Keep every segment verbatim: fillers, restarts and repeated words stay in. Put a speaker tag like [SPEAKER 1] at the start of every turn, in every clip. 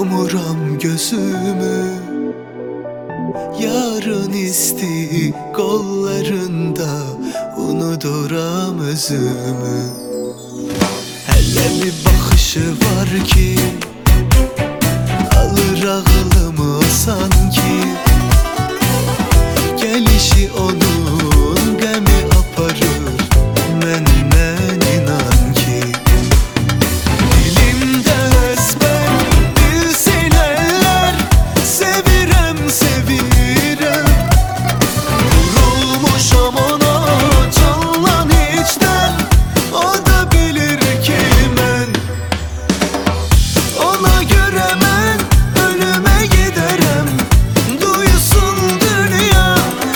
[SPEAKER 1] yumuram gözümü, yarın isti kollarında unuduram özümü. Hele bir bakışı var ki alır ağlımı sanki, gelişi onun gemi aparır menden inan ki. Dilimde ezber bilsin eller, sevirem sevirem, vurulmuşam ona canlan içten, o da bilir ki men ona göre men ölüme giderem, duysun dünya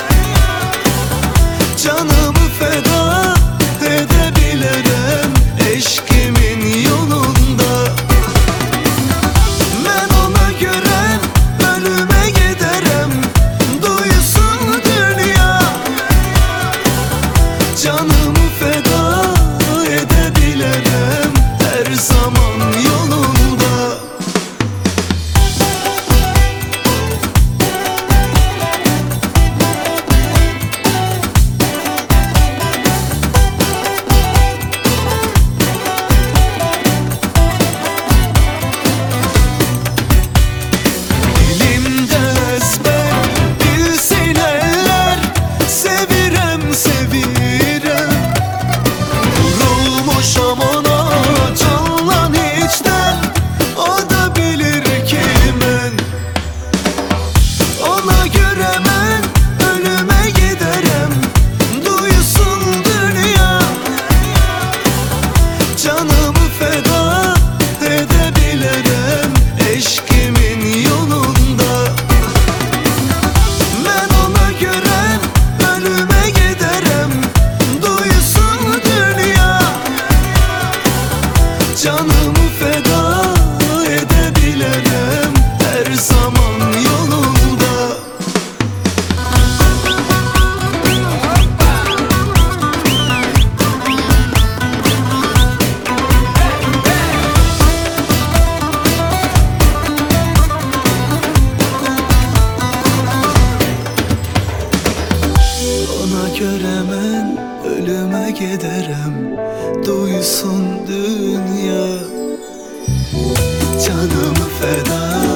[SPEAKER 1] canımı feda edebilirim eşkimin yolunda. Ben ona göre ölüme giderem, duysun dünya canımı feda edebilirim her zaman yolunda. Dilimde ezber bilsin eller, sevirem sevirem, vurulmuşam ona canlan içten, o da bilir ki men ona göre men ölüme giderem, duysun dünya canımı feda edebilirim eşkimin yolunda. Ben ona göre ölüme giderem, duysun dünya canımı feda edebilirim her zaman yolunda. Ona göre men ölüme giderem, duysun dünya canımı feda